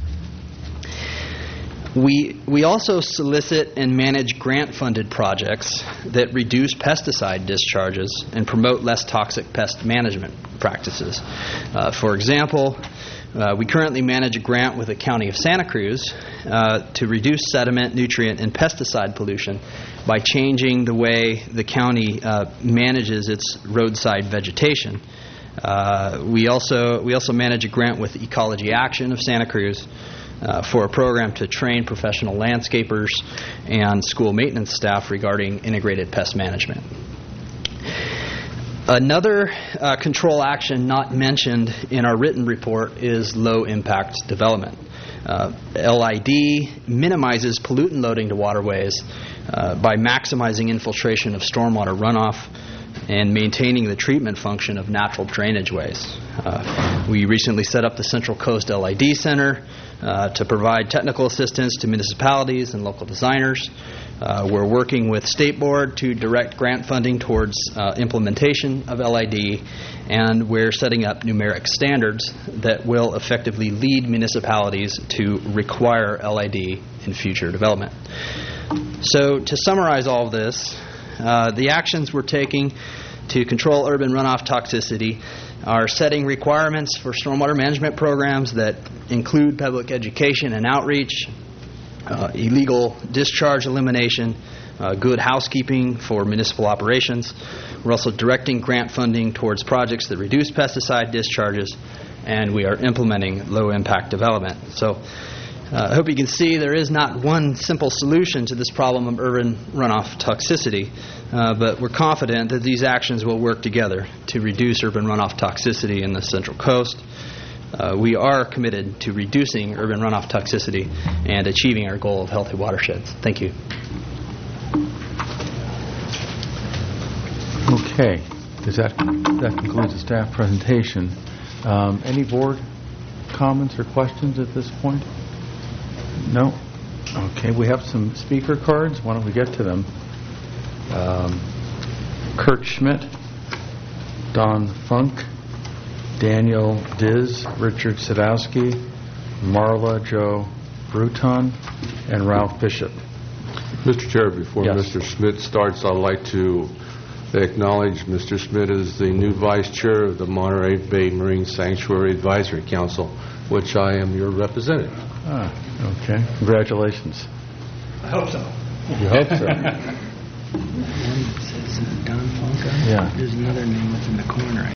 We we also solicit and manage grant-funded projects that reduce pesticide discharges and promote less toxic pest management practices. Uh, for example, uh, we currently manage a grant with the County of Santa Cruz uh, to reduce sediment, nutrient, and pesticide pollution by changing the way the county uh, manages its roadside vegetation. Uh, we also we also manage a grant with Ecology Action of Santa Cruz Uh, for a program to train professional landscapers and school maintenance staff regarding integrated pest management. Another uh, control action not mentioned in our written report is low-impact development. Uh, L I D minimizes pollutant loading to waterways uh, by maximizing infiltration of stormwater runoff and maintaining the treatment function of natural drainage ways. Uh, we recently set up the Central Coast L I D Center uh, to provide technical assistance to municipalities and local designers. Uh, we're working with State Board to direct grant funding towards uh, implementation of L I D, and we're setting up numeric standards that will effectively lead municipalities to require L I D in future development. So to summarize all of this, Uh, the actions we're taking to control urban runoff toxicity are setting requirements for stormwater management programs that include public education and outreach, uh, illegal discharge elimination, uh, good housekeeping for municipal operations. We're also directing grant funding towards projects that reduce pesticide discharges, and we are implementing low-impact development. So Uh, I hope you can see there is not one simple solution to this problem of urban runoff toxicity, uh, but we're confident that these actions will work together to reduce urban runoff toxicity in the Central Coast. Uh, we are committed to reducing urban runoff toxicity and achieving our goal of healthy watersheds. Thank you. Okay. Does that, that concludes the staff presentation. Um, any board comments or questions at this point? No? Okay, we have some speaker cards. Why don't we get to them? Um, Kurt Schmidt, Don Funk, Daniel Diz, Richard Sadowski, Marla Jo Bruton, and Ralph Bishop. Mister Chair, before Yes. Mister Schmidt starts, I'd like to acknowledge Mister Schmidt is the new Vice Chair of the Monterey Bay Marine Sanctuary Advisory Council, which I am your representative. Ah, okay. Congratulations. I hope so. You hope so. One says Don Fonka. Yeah. There's another name that's in the corner.